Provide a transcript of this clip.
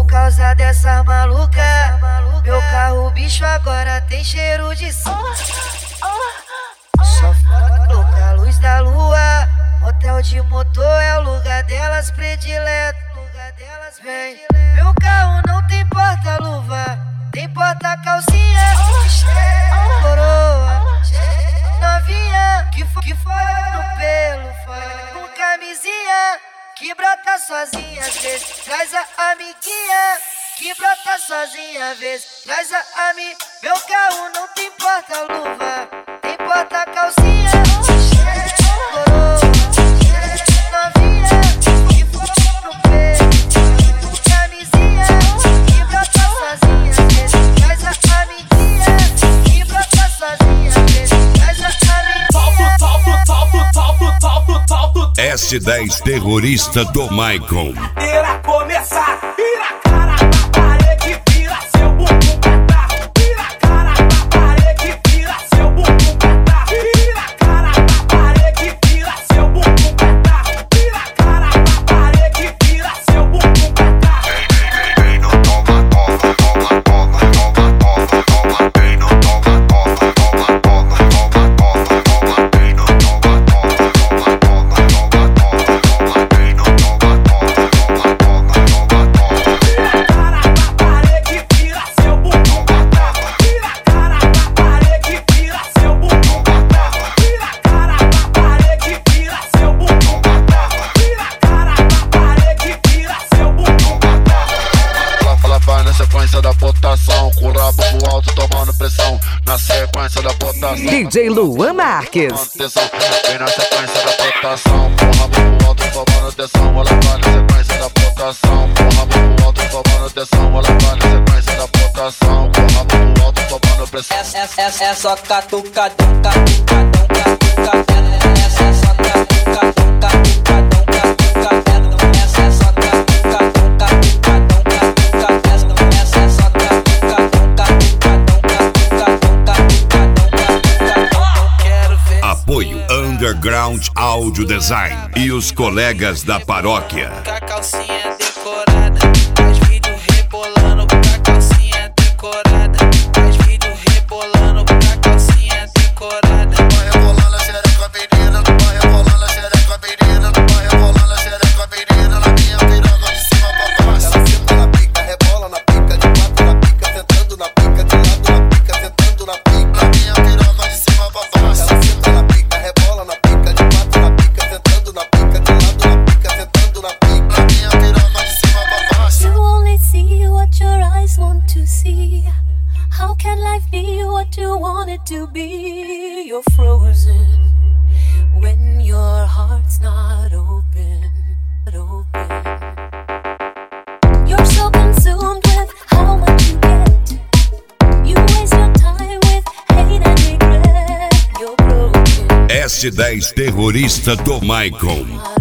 Por causa dessa maluca, meu carro bicho agora tem cheiro de som. Só foda com a luz da lua, hotel de motor é o lugar delas predileto. Vem, meu carro não tem porta-luva, tem porta-calcinha. Coroa, novinha, que fora no pelo, fora com camisinha, que brota sozinha às vezes, traz a amiguinha. Que brota sozinha às vezes, traz a amiga. Meu carro não tem porta-luva, tem porta-calcinha. Coroa, novinha, que fora no pelo, com camisinha, que brota sozinha às vezes, traz a amiguinha. Que brota sozinha às vezes, traz a amiguinha. S10 terrorista do Maicon. Irá começar, vira a cara pra parede, vira seu bumbum catarro. Vira a cara pra parede, vira seu bumbum catarro. Vira a cara pra parede, vira seu bumbum catarro. Vira a cara pra parede, vira seu bumbum catarro. Quem não toma, toma, toma, toma, toma, toma, toma. Quem não toma, toma, toma, toma, toma, toma, toma. Quem não toma, toma, toma, toma, toma, toma. Quem não toma, toma, toma, toma, toma, toma. Vira a cara pra parede, vira seu bumbum catarro. Vira a cara pra parede, vira seu bumbum catarro. Vira a cara pra parede, vira seu bumbum catarro. Vira a cara pra parede, vira seu bumbum catarro. Ela vai na sequência da botação, com o rabo pro alto tomando pressão. Na sequência da botação, DJ Luan Marques. atenção. Vem na sequência da botação, com o rabo pro alto tomando atenção. Ela vai na sequência da botação, com o rabo pro alto tomando atenção. Ela vai na sequência da botação, com o rabo pro alto tomando pressão. É só catucadão, catucadão, catucadão. É só catucadão, catucadão, catucadão. É só catucadão, catucadão, catucadão. É só catucadão, catucadão, catucadão, catucadão. Quero ver. Apoio Underground Audio Design e os colegas da paróquia. Com a calcinha decorada, faz vídeo rebolando. Com a calcinha decorada, faz vídeo rebolando. Com a calcinha decorada. Vai rebolando a xereca menina, vai rebolando a xereca menina, vai rebolando a xereca menina. Na minha piroga de cima pra baixo. Ela senta na pica, rebola na pica, de quatro na pica, tentando na pica, de lado na pica, tentando na pica. Na minha piroga de cima pra baixo. Ela senta na pica, rebola na pica, de quatro na pica, tentando na pica, de lado na pica, tentando na pica. Na minha piroga de cima pra baixo. You only see what your eyes want to see. How can life be what you want it to be? You're frozen when your heart's not open. You're so consumed with how much you get. You waste your time with hate and regret. You're broken. S10 terrorista do Maicon.